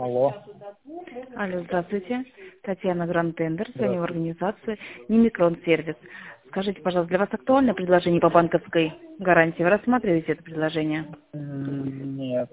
Алло, Алло, здравствуйте. Татьяна Гранд-Тендер, звоню в здравствуйте. организацию Немикрон Сервис. Скажите, пожалуйста, для вас актуально предложение по банковской гарантии? Вы рассматриваете это предложение? Нет.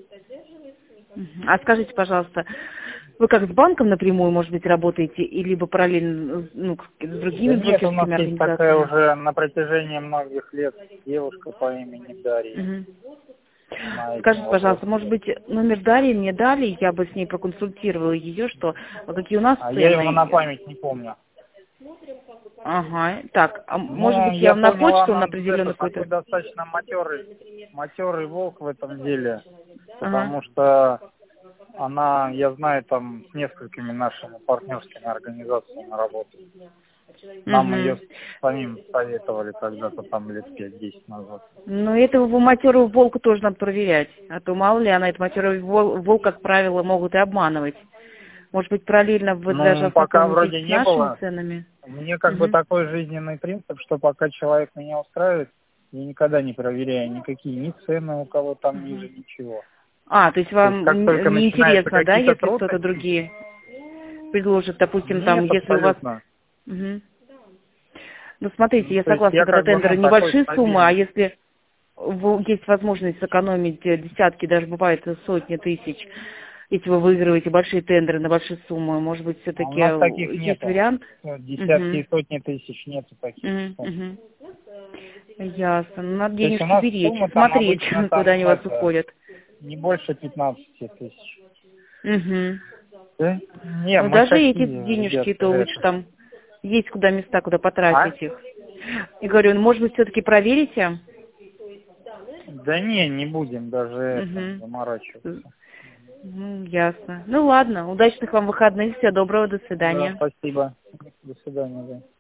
А скажите, пожалуйста, вы как с банком напрямую, может быть, работаете, или либо параллельно с Да другими нет, у нас брокерскими есть такая организациями? уже на протяжении многих лет девушка по имени Дарья. Мгм. На этим Скажите, пожалуйста, вопросом. может быть, номер Дарьи мне дали, я бы с ней проконсультировала ее, что какие у нас А я его на цены. память не помню. Ага, так, а может Ну, быть, я я вам на понял, почту на она определенный такой какой-то... достаточно матерый волк в этом деле. Ага. Потому что она, я знаю, там с несколькими нашими партнерскими организациями работает. Нам ее Угу. самим советовали когда-то там лет 5-10 назад. Ну, этого матерого волка тоже надо проверять. А то мало ли, она, этот матерый волк, как правило, могут и обманывать. Может быть, параллельно вы даже Ну, пока ознакомитесь вроде с не нашими было. ценами? У меня как бы Угу. такой жизненный принцип, что пока человек меня устраивает, я никогда не проверяю никакие ни цены у кого там ниже, ничего. А, то есть То есть вам как только не начинаются интересно, да, какие-то если кто-то трудности, другие предложит, допустим, там, нет, если у вас... абсолютно. Мгм. Ну, смотрите, Ну, я то есть согласна, я когда как бы, тендеры ну, такой небольшие суммы, а стабильный. если есть возможность сэкономить десятки, даже бывает сотни тысяч, если вы выигрываете большие тендеры на большие суммы, может быть, А у все-таки нас таких есть нету. вариант? Десятки Угу. и сотни тысяч нету таких сумм. Угу. Ясно. Ну, надо То есть у денежки нас беречь, суммы там смотреть, обычно куда там они у вас это уходят. не больше 15 тысяч. Угу. Да? Не, Ну, мы даже эти такие, денежки, ребята, то лучше это. там есть куда места, куда А? потратить их. И говорю, ну, может быть, все-таки проверите? Да не будем даже это Угу. заморачиваться. Ясно. Ну, ладно. Удачных вам выходных. Всего доброго. До Да, свидания. спасибо. До свидания, да.